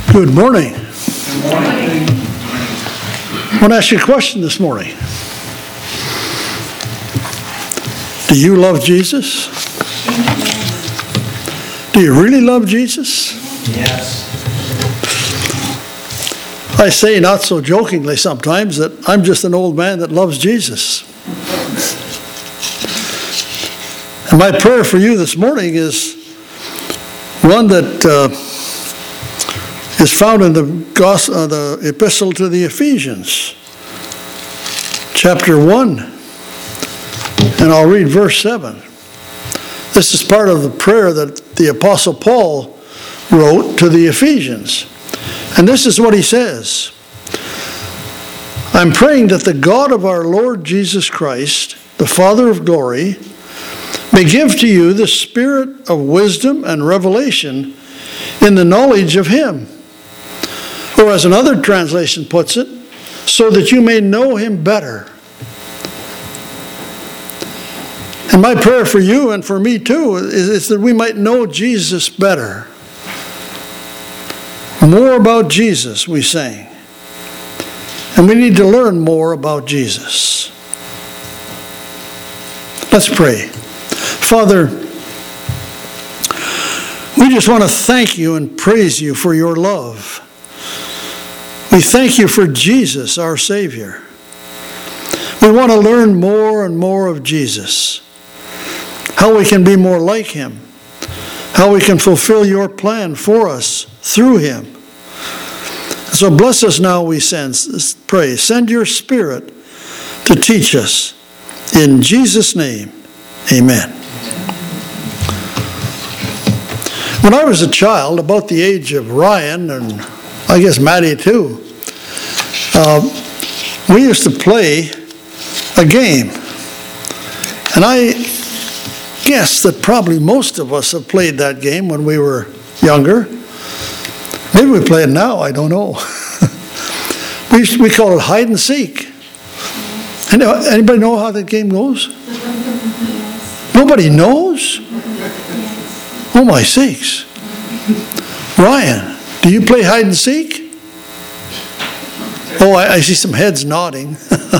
Good morning. Good morning. I want to ask you a question this morning. Do you love Jesus? Do you really love Jesus? Yes. I say, not so jokingly sometimes, that I'm just an old man that loves Jesus. And my prayer for you this morning is one that is found in the Epistle to the Ephesians, chapter 1, and I'll read verse 7. This is part of the prayer that the Apostle Paul wrote to the Ephesians. And this is what he says: I'm praying that the God of our Lord Jesus Christ, the Father of glory, may give to you the spirit of wisdom and revelation in the knowledge of him. Or as another translation puts it, so that you may know him better. And my prayer for you and for me too is that we might know Jesus better. More about Jesus, we sang. And we need to learn more about Jesus. Let's pray. Father, we just want to thank you and praise you for your love. We thank you for Jesus, our Savior. We want to learn more and more of Jesus, how we can be more like him, how we can fulfill your plan for us through him. So bless us now, we pray. Send your Spirit to teach us. In Jesus' name, amen. When I was a child, about the age of Ryan, and I guess Maddie too, we used to play a game. And I guess that probably most of us have played that game when we were younger. Maybe we play it now, I don't know. we call it hide and seek. Anybody know how that game goes? Nobody knows? Oh my sakes. Ryan, do you play hide and seek? Oh, I see some heads nodding.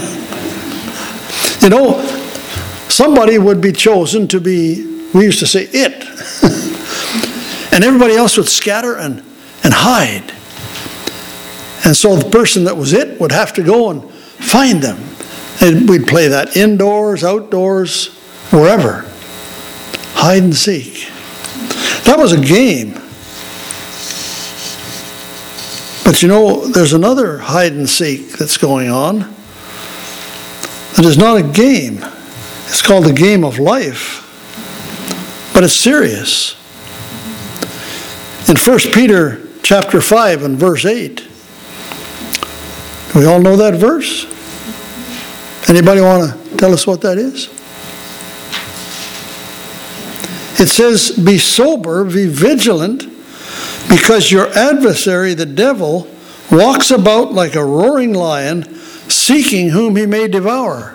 You know, somebody would be chosen to be, we used to say, it. And everybody else would scatter and hide. And so the person that was it would have to go and find them. And we'd play that indoors, outdoors, wherever. Hide and seek. That was a game. But you know, there's another hide and seek that's going on. It is not a game. It's called the game of life. But it's serious. In 1 Peter chapter 5 and verse 8. Do we all know that verse? Anybody want to tell us what that is? It says, be sober, be vigilant, because your adversary, the devil, walks about like a roaring lion, seeking whom he may devour.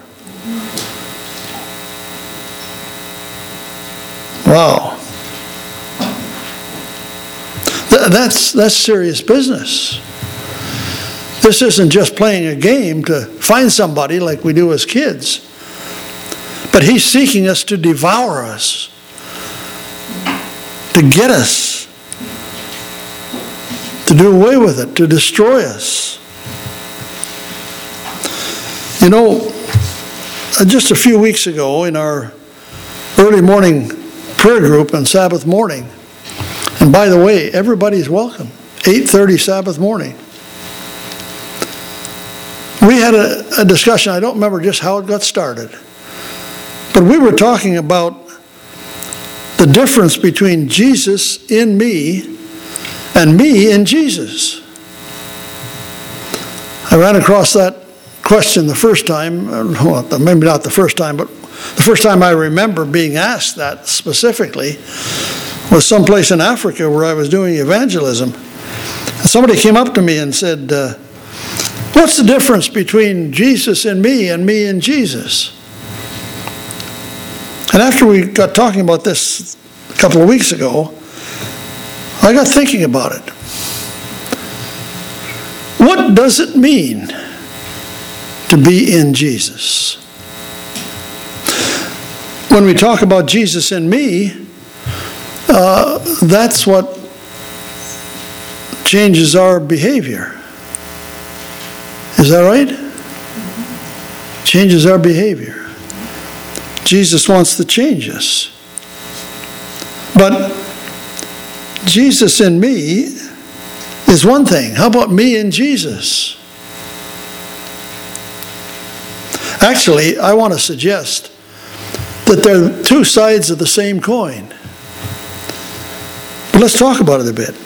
Wow. That's serious business. This isn't just playing a game to find somebody like we do as kids. But he's seeking us to devour us, to get us, to do away with it, to destroy us. You know, just a few weeks ago in our early morning prayer group on Sabbath morning, and by the way, everybody's welcome, 8:30 Sabbath morning, we had a discussion. I don't remember just how it got started, but we were talking about the difference between Jesus in me and me in Jesus. I ran across that question the first time, well, maybe not the first time, but the first time I remember being asked that specifically was someplace in Africa where I was doing evangelism. And somebody came up to me and said, what's the difference between Jesus in me and me in Jesus? And after we got talking about this a couple of weeks ago, I got thinking about it. What does it mean to be in Jesus? When we talk about Jesus in me, that's what changes our behavior. Is that right? Changes our behavior. Jesus wants to change us. But Jesus in me is one thing. How about me and Jesus? Actually, I want to suggest that they're two sides of the same coin. But let's talk about it a bit.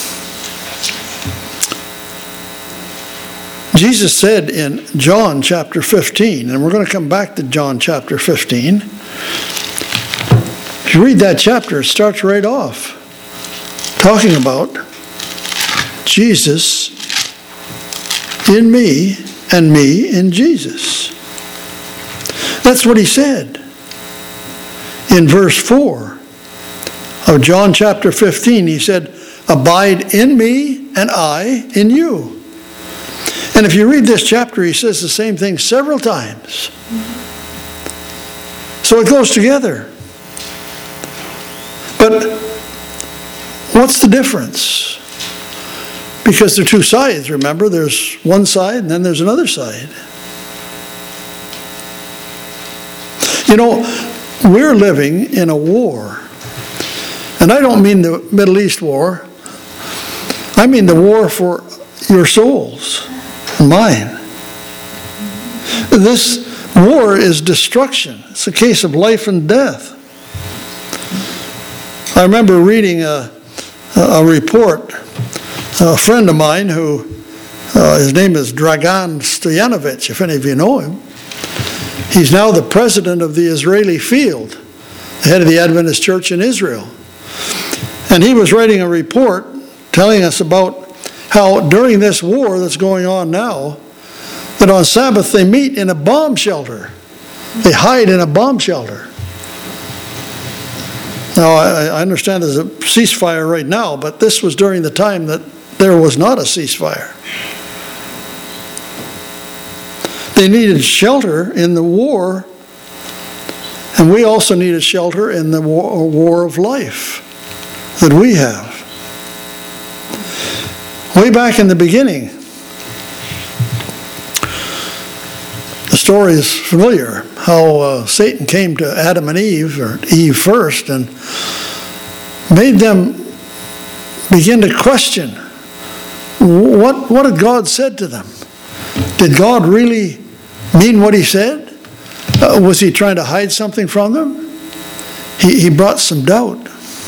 Jesus said in John chapter 15, and we're going to come back to John chapter 15. If you read that chapter, it starts right off talking about Jesus in me and me in Jesus. That's what he said in verse 4 of John chapter 15. He said, "Abide in me and I in you." And if you read this chapter, he says the same thing several times. So it goes together. But what's the difference? Because they're two sides, remember? There's one side and then there's another side. You know, we're living in a war. And I don't mean the Middle East war. I mean the war for your souls. Mine. This war is destruction. It's a case of life and death. I remember reading a report. A friend of mine who, his name is Dragan Stoyanovich, if any of you know him. He's now the president of the Israeli field, the head of the Adventist Church in Israel. And he was writing a report telling us about how during this war that's going on now, that on Sabbath they meet in a bomb shelter. They hide in a bomb shelter. Now, I understand there's a ceasefire right now, but this was during the time that there was not a ceasefire. They needed shelter in the war, and we also needed shelter in the war of life that we have. Way back in the beginning, the story is familiar, how Satan came to Adam and Eve, or Eve first, and made them begin to question what had God said to them. Did God really mean what he said? Was he trying to hide something from them? He brought some doubt.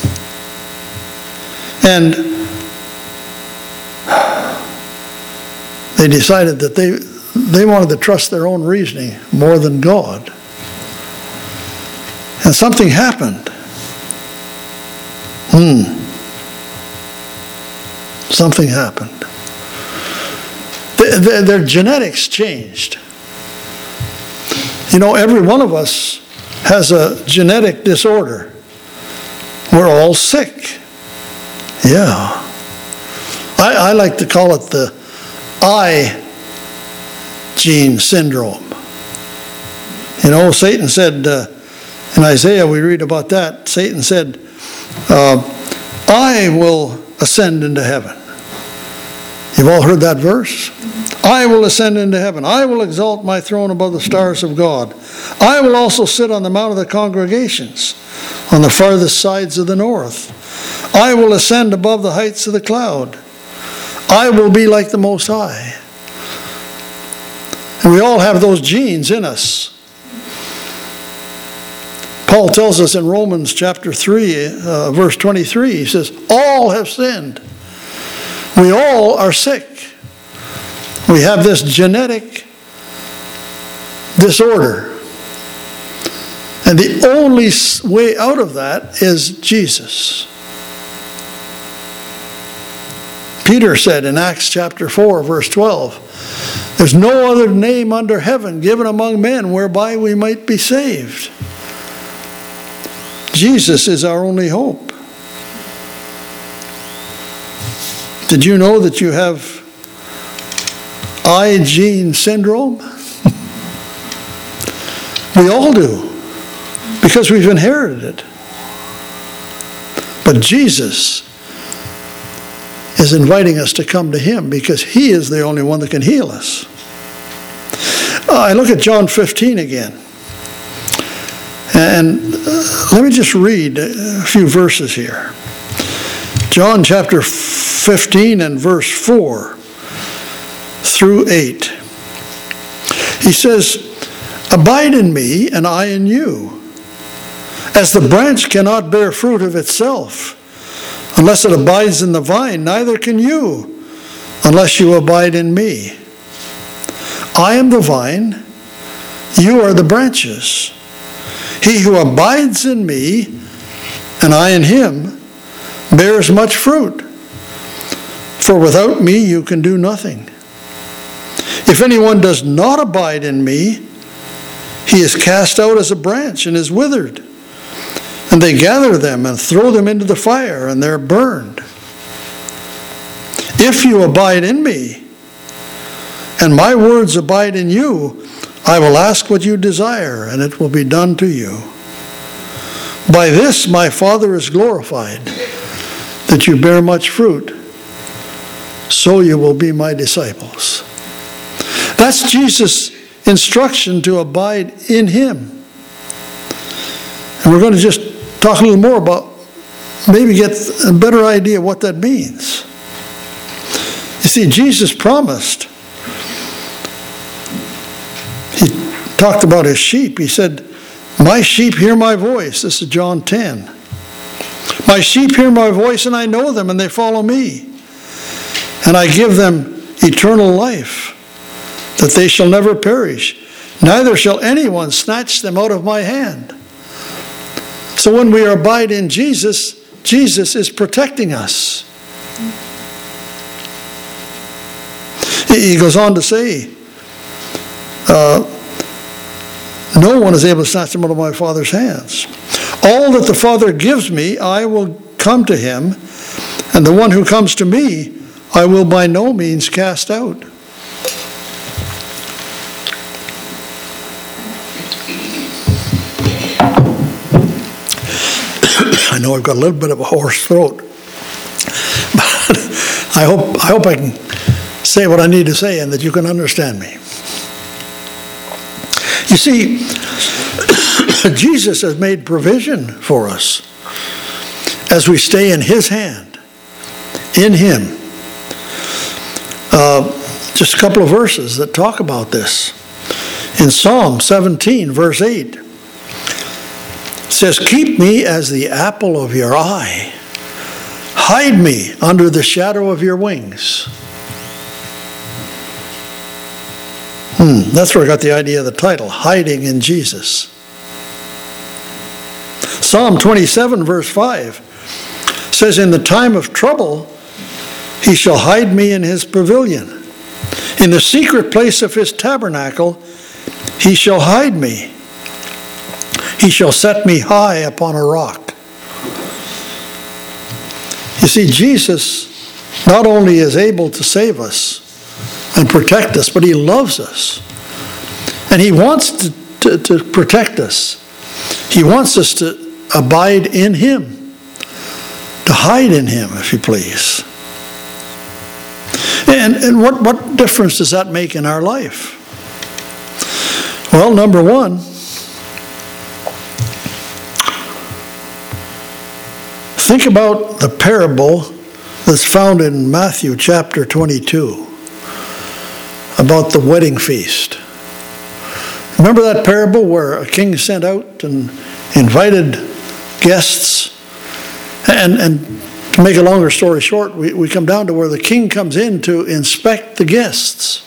And they decided that they wanted to trust their own reasoning more than God. And something happened. Something happened. Their genetics changed. You know, every one of us has a genetic disorder. We're all sick. Yeah. I like to call it the I gene syndrome. You know, Satan said, in Isaiah we read about that, Satan said, I will ascend into heaven. You've all heard that verse? I will ascend into heaven. I will exalt my throne above the stars of God. I will also sit on the mount of the congregations, on the farthest sides of the north. I will ascend above the heights of the cloud. I will be like the Most High. And we all have those genes in us. Paul tells us in Romans chapter 3, verse 23, he says, all have sinned. We all are sick. We have this genetic disorder. And the only way out of that is Jesus. Peter said in Acts chapter 4, verse 12, there's no other name under heaven given among men whereby we might be saved. Jesus is our only hope. Did you know that you have I gene syndrome? We all do, because we've inherited it. But Jesus is inviting us to come to him because he is the only one that can heal us. I look at John 15 again. And let me just read a few verses here. John chapter 15 and verse 4 through 8. He says, "Abide in me, and I in you. As the branch cannot bear fruit of itself, unless it abides in the vine, neither can you, unless you abide in me. I am the vine, you are the branches. He who abides in me, and I in him, bears much fruit. For without me you can do nothing. If anyone does not abide in me, he is cast out as a branch and is withered. And they gather them and throw them into the fire, and they're burned. If you abide in me, and my words abide in you, I will ask what you desire, and it will be done to you. By this my Father is glorified, that you bear much fruit, so you will be my disciples." That's Jesus' instruction to abide in him. And we're going to just talk a little more about, maybe get a better idea of what that means. You see, Jesus promised. He talked about his sheep. He said, "My sheep hear my voice." This is John 10. "My sheep hear my voice, and I know them, and they follow me. And I give them eternal life, that they shall never perish, neither shall anyone snatch them out of my hand." So when we abide in Jesus, Jesus is protecting us. He goes on to say, "No one is able to snatch them out of my Father's hands. All that the Father gives me, I will come to him, and the one who comes to me, I will by no means cast out." I know I've got a little bit of a hoarse throat, but I hope I can say what I need to say and that you can understand me. You see, Jesus has made provision for us as we stay in his hand, in him. Just a couple of verses that talk about this. In Psalm 17, verse 8, it says, "Keep me as the apple of your eye. Hide me under the shadow of your wings." That's where I got the idea of the title, Hiding in Jesus. Psalm 27, verse 5 says, "In the time of trouble, he shall hide me in his pavilion. In the secret place of his tabernacle, he shall hide me. He shall set me high upon a rock." You see, Jesus not only is able to save us and protect us, but he loves us. And he wants to protect us. He wants us to abide in him, to hide in him, if you please. And what difference does that make in our life? Well, number one, think about the parable that's found in Matthew chapter 22 about the wedding feast. Remember that parable where a king sent out and invited guests? And to make a longer story short, we come down to where the king comes in to inspect the guests.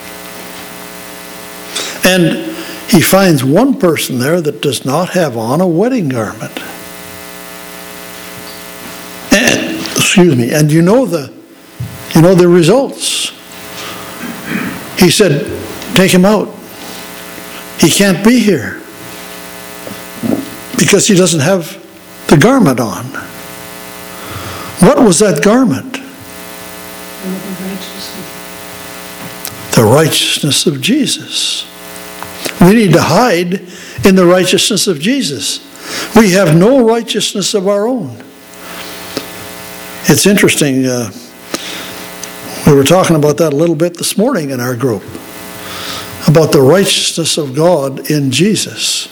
And he finds one person there that does not have on a wedding garment. And you know the results. He said, "Take him out. He can't be here because he doesn't have the garment on." What was that garment? the righteousness of Jesus. We need to hide in the righteousness of Jesus. We have no righteousness of our own. It's interesting. We were talking about that a little bit this morning in our group, about the righteousness of God in Jesus.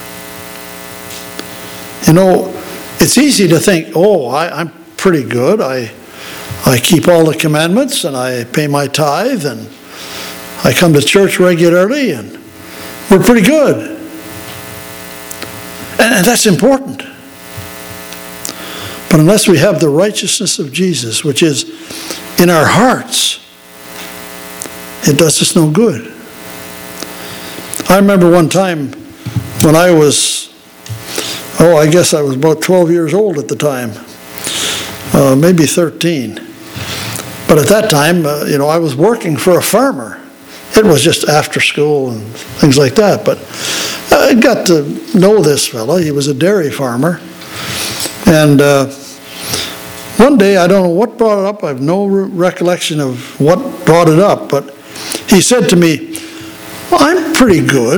You know, it's easy to think, oh, I'm pretty good. I keep all the commandments, and I pay my tithe, and I come to church regularly, and we're pretty good. And that's important. But unless we have the righteousness of Jesus, which is in our hearts, it does us no good. I remember one time when I was, I guess I was about 12 years old at the time, maybe 13. But at that time, I was working for a farmer. It was just after school and things like that. But I got to know this fellow. He was a dairy farmer. And one day, I don't know what brought it up. I have no recollection of what brought it up. But he said to me, well, I'm pretty good.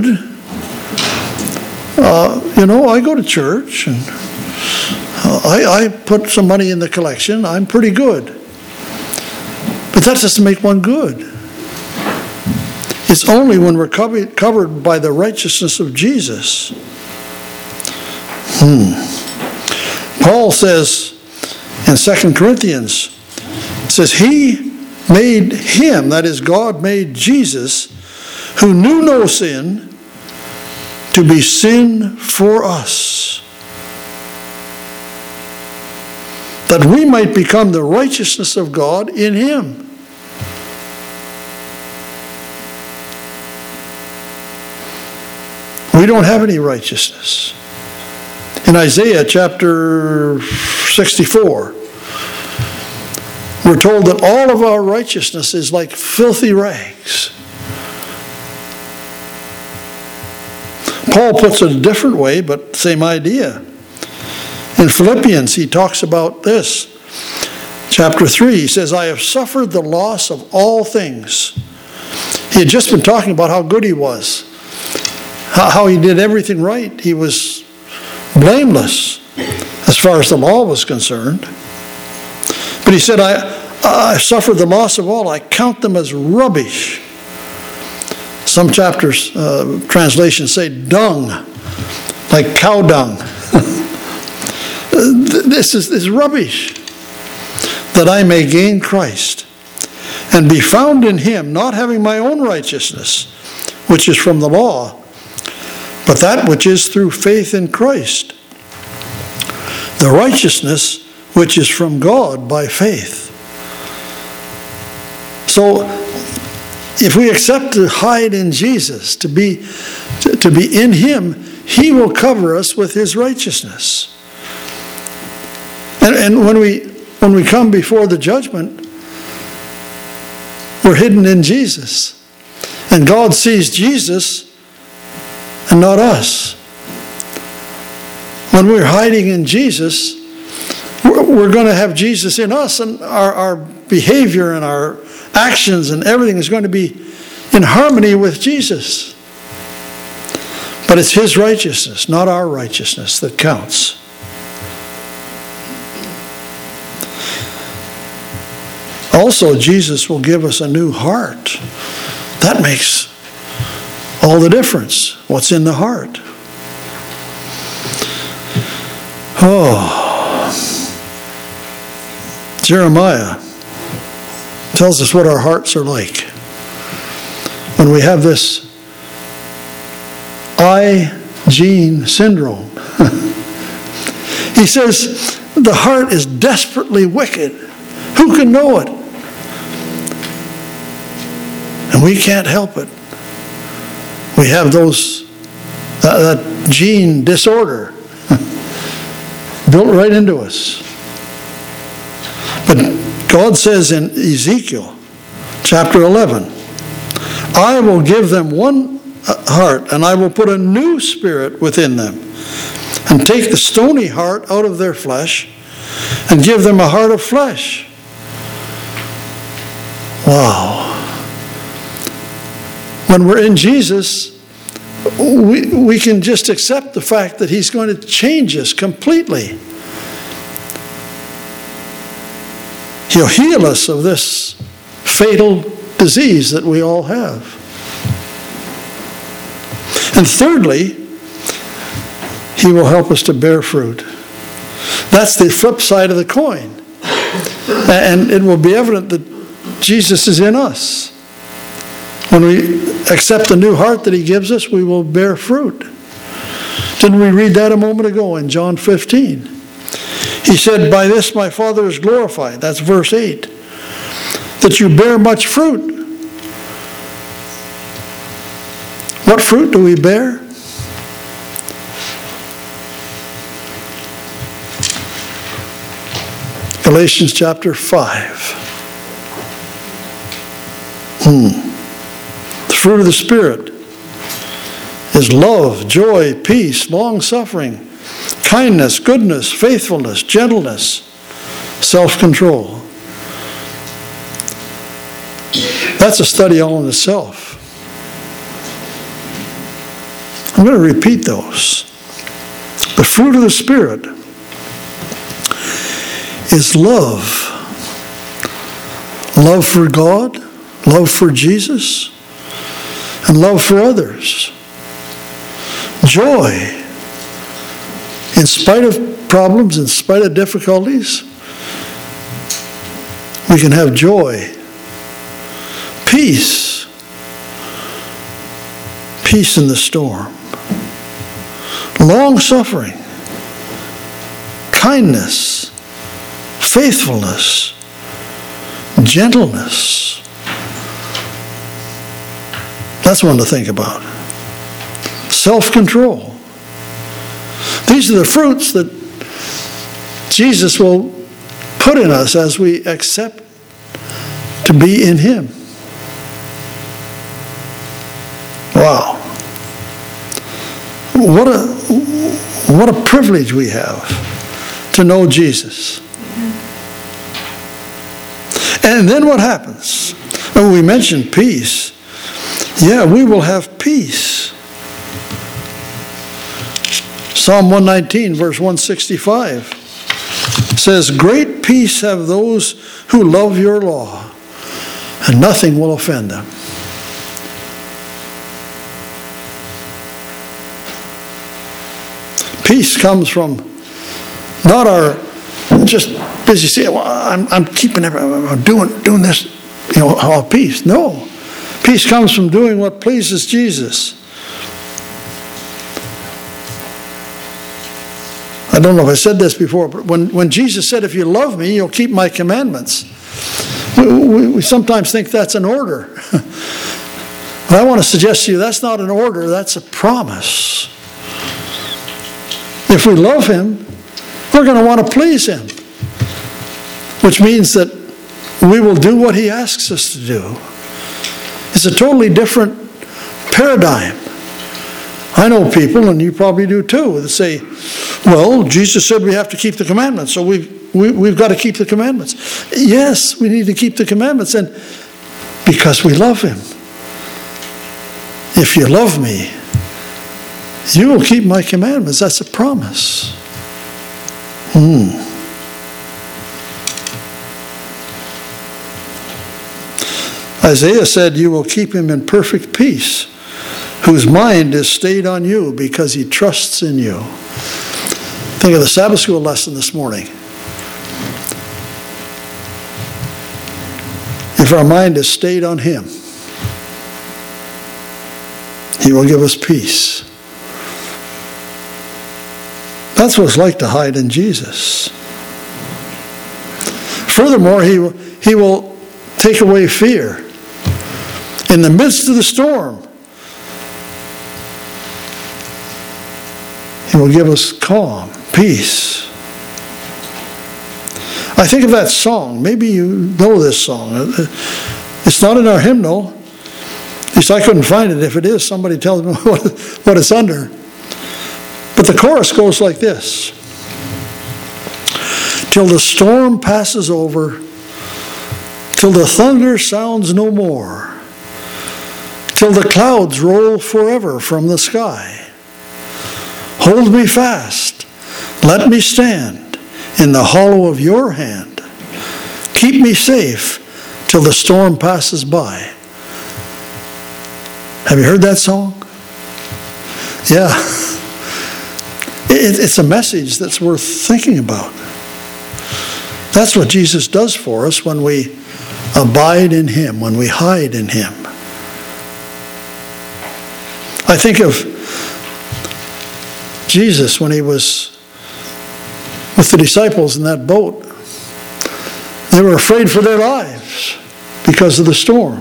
I go to church, and I put some money in the collection. I'm pretty good. But that doesn't make one good. It's only when we're covered by the righteousness of Jesus. Paul says in 2 Corinthians, it says, He made him, that is, God made Jesus, who knew no sin, to be sin for us, that we might become the righteousness of God in him. We don't have any righteousness. In Isaiah chapter 64, we're told that all of our righteousness is like filthy rags. Paul puts it a different way, but same idea. In Philippians, he talks about this. Chapter 3, he says, I have suffered the loss of all things. He had just been talking about how good he was, how he did everything right. He was blameless as far as the law was concerned. But he said, I suffered the loss of all. I count them as rubbish. Some chapters, translations say dung, like cow dung. This is rubbish. That I may gain Christ and be found in him, not having my own righteousness, which is from the law, but that which is through faith in Christ, the righteousness which is from God by faith. So, if we accept to hide in Jesus, to be in him, he will cover us with his righteousness. And when we come before the judgment, we're hidden in Jesus. And God sees Jesus and not us. When we're hiding in Jesus, we're going to have Jesus in us, and our behavior and our actions and everything is going to be in harmony with Jesus. But it's his righteousness, not our righteousness, that counts. Also, Jesus will give us a new heart. That makes all the difference. What's in the heart? Jeremiah tells us what our hearts are like. When we have this I-gene syndrome. He says, the heart is desperately wicked. Who can know it? And we can't help it. We have that gene disorder built right into us. But God says in Ezekiel chapter 11, I will give them one heart, and I will put a new spirit within them, and take the stony heart out of their flesh, and give them a heart of flesh. Wow. When we're in Jesus, we can just accept the fact that He's going to change us completely. He'll heal us of this fatal disease that we all have. And thirdly, He will help us to bear fruit. That's the flip side of the coin. And it will be evident that Jesus is in us. When we accept the new heart that He gives us, we will bear fruit. Didn't we read that a moment ago in John 15? He said, "By this my Father is glorified." That's verse 8. "That you bear much fruit." What fruit do we bear? Galatians chapter 5. The fruit of the Spirit is love, joy, peace, long-suffering, kindness, goodness, faithfulness, gentleness, self-control. That's a study all in itself. I'm going to repeat those. The fruit of the Spirit is love. Love for God, love for Jesus, and love for others. Joy. In spite of problems, in spite of difficulties, we can have joy. Peace. Peace in the storm. Long-suffering. Kindness. Faithfulness. Gentleness. That's one to think about. Self-control. These are the fruits that Jesus will put in us as we accept to be in Him. Wow. What a privilege we have to know Jesus. And then what happens? Well, we mentioned peace. Yeah, we will have peace. Psalm 119, verse 165 says, "Great peace have those who love your law, and nothing will offend them." Peace comes from not our just busy saying, "Well, I'm keeping everything, I'm doing this, all peace." No, peace comes from doing what pleases Jesus. I don't know if I said this before, but when Jesus said, "If you love me, you'll keep my commandments," we sometimes think that's an order. But I want to suggest to you that's not an order, that's a promise. If we love Him, we're going to want to please Him, which means that we will do what He asks us to do. It's a totally different paradigm. I know people, and you probably do too, that say, "Well, Jesus said we have to keep the commandments, so we've got to keep the commandments." Yes, we need to keep the commandments, and because we love Him. If you love me, you will keep my commandments. That's a promise. Isaiah said, "You will keep him in perfect peace, whose mind is stayed on you because he trusts in you." Think of the Sabbath school lesson this morning. If our mind is stayed on Him, He will give us peace. That's what it's like to hide in Jesus. Furthermore, He will take away fear. In the midst of the storm, He will give us calm, peace. I think of that song. Maybe you know this song. It's not in our hymnal. At least I couldn't find it. If it is, somebody tell me what it's under. But the chorus goes like this. "Till the storm passes over, till the thunder sounds no more, till the clouds roll forever from the sky. Hold me fast, let me stand in the hollow of your hand. Keep me safe till the storm passes by. Have you heard that song? Yeah. It's a message that's worth thinking about. That's what Jesus does for us when we abide in Him, when we hide in Him. I think of Jesus when He was with the disciples in that boat. They were afraid for their lives because of the storm.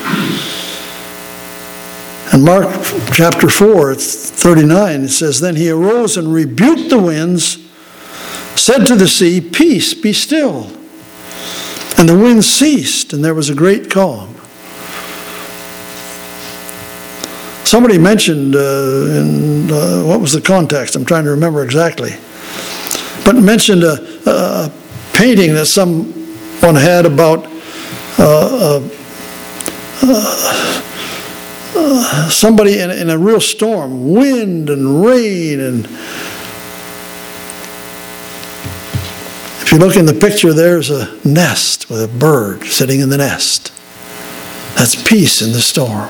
In Mark chapter 4, it's 39, it says, Then He arose and rebuked the winds, said to the sea, Peace, be still. And the wind ceased, and there was a great calm. Somebody mentioned, what was the context? I'm trying to remember exactly. But mentioned a painting that someone had about somebody in a real storm, wind and rain. And if you look in the picture, there's a nest with a bird sitting in the nest. That's peace in the storm.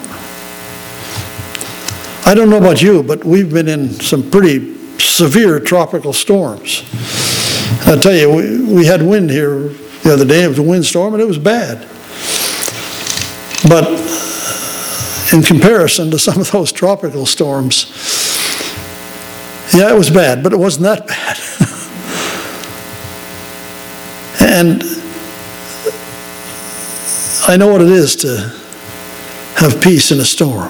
I don't know about you, but we've been in some pretty severe tropical storms. I'll tell you, we had wind here the other day. It was a windstorm, and it was bad. But in comparison to some of those tropical storms, yeah, it was bad, but it wasn't that bad. And I know what it is to have peace in a storm.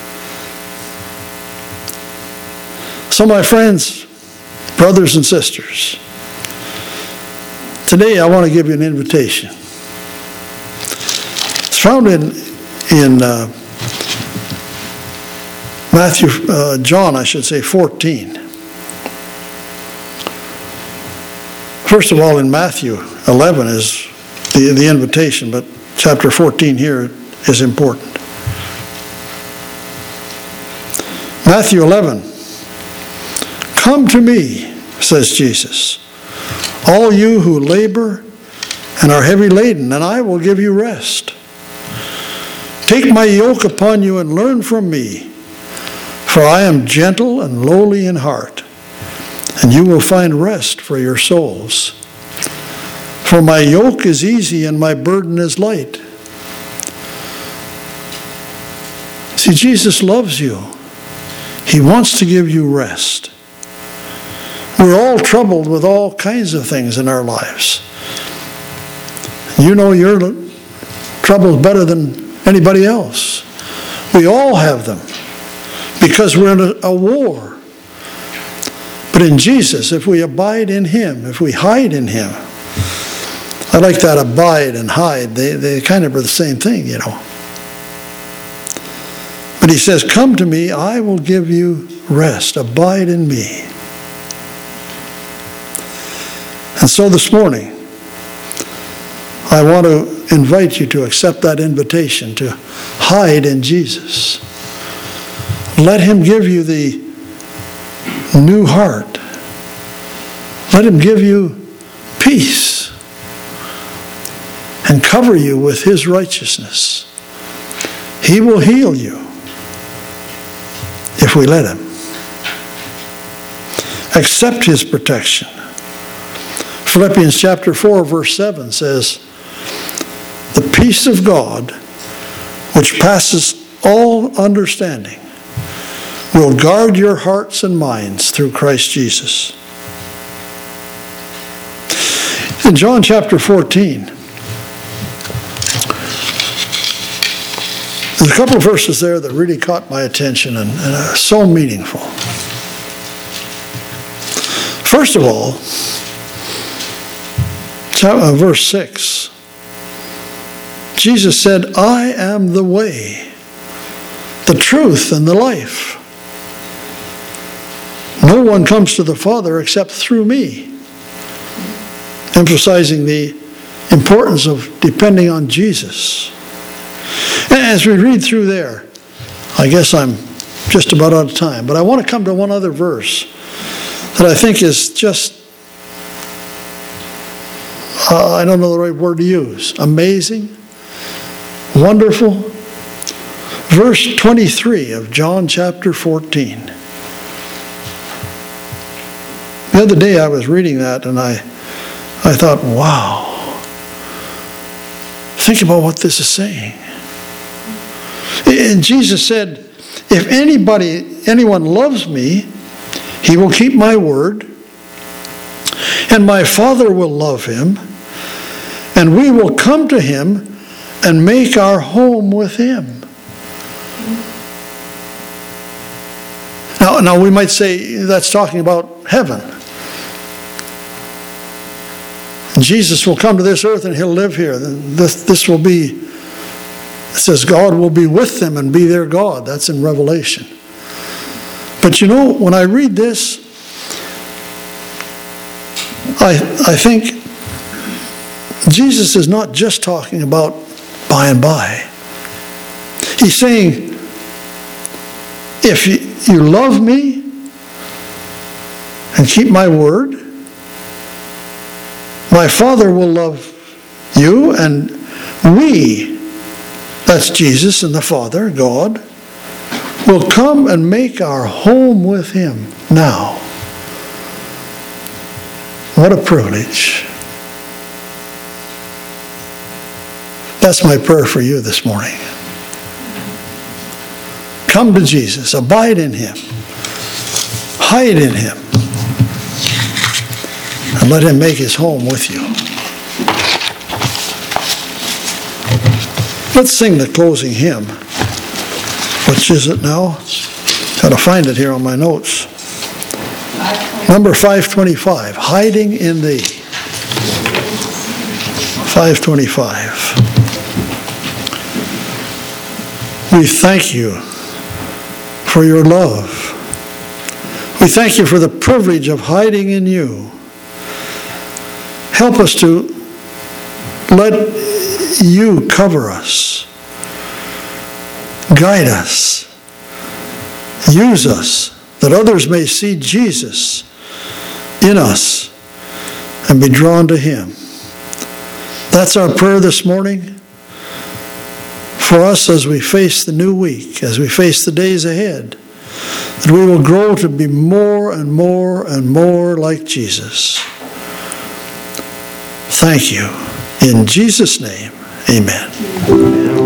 So my friends, brothers and sisters, today I want to give you an invitation. It's found in John 14. First of all, in Matthew 11 is the invitation, but chapter 14 here is important. Matthew 11. Come to me, says Jesus, all you who labor and are heavy laden, and I will give you rest. Take my yoke upon you and learn from me, for I am gentle and lowly in heart, and you will find rest for your souls. For my yoke is easy and my burden is light. See, Jesus loves you. He wants to give you rest. We're all troubled with all kinds of things in our lives. You know your troubles better than anybody else. We all have them because we're in a war. But in Jesus, if we abide in Him, if we hide in Him, I like that abide and hide. They kind of are the same thing, you know. But He says, come to me, I will give you rest. Abide in me. And so this morning, I want to invite you to accept that invitation to hide in Jesus. Let Him give you the new heart. Let Him give you peace and cover you with His righteousness. He will heal you if we let Him. Accept His protection. Philippians chapter 4, verse 7 says, the peace of God, which passes all understanding, will guard your hearts and minds through Christ Jesus. In John chapter 14, there's a couple of verses there that really caught my attention and are so meaningful. First of all, verse 6, Jesus said, I am the way, the truth, and the life. No one comes to the Father except through me. Emphasizing the importance of depending on Jesus. And as we read through there, I guess I'm just about out of time, but I want to come to one other verse that I think is just, I don't know the right word to use, amazing, wonderful. Verse 23 of John chapter 14. The other day I was reading that and I thought, wow, think about what this is saying. And Jesus said, if anyone loves me, he will keep my word, and my Father will love him, and we will come to him and make our home with him. Now we might say that's talking about heaven. Jesus will come to this earth and he'll live here. This will be, it says God will be with them and be their God. That's in Revelation. But you know, when I read this, I think Jesus is not just talking about by and by. He's saying, if you love me and keep my word, my Father will love you, and we, that's Jesus and the Father, God, will come and make our home with him now. What a privilege. That's my prayer for you this morning. Come to Jesus, abide in him, hide in him, and let him make his home with you. Let's sing the closing hymn. Which is it now? Got to find it here on my notes. Number 525, Hiding in Thee. 525. We thank you for your love. We thank you for the privilege of hiding in you. Help us to let you cover us, guide us, use us, that others may see Jesus in us and be drawn to him. That's our prayer this morning for us as we face the new week, as we face the days ahead, that we will grow to be more and more and more like Jesus. Thank you. In Jesus' name, amen.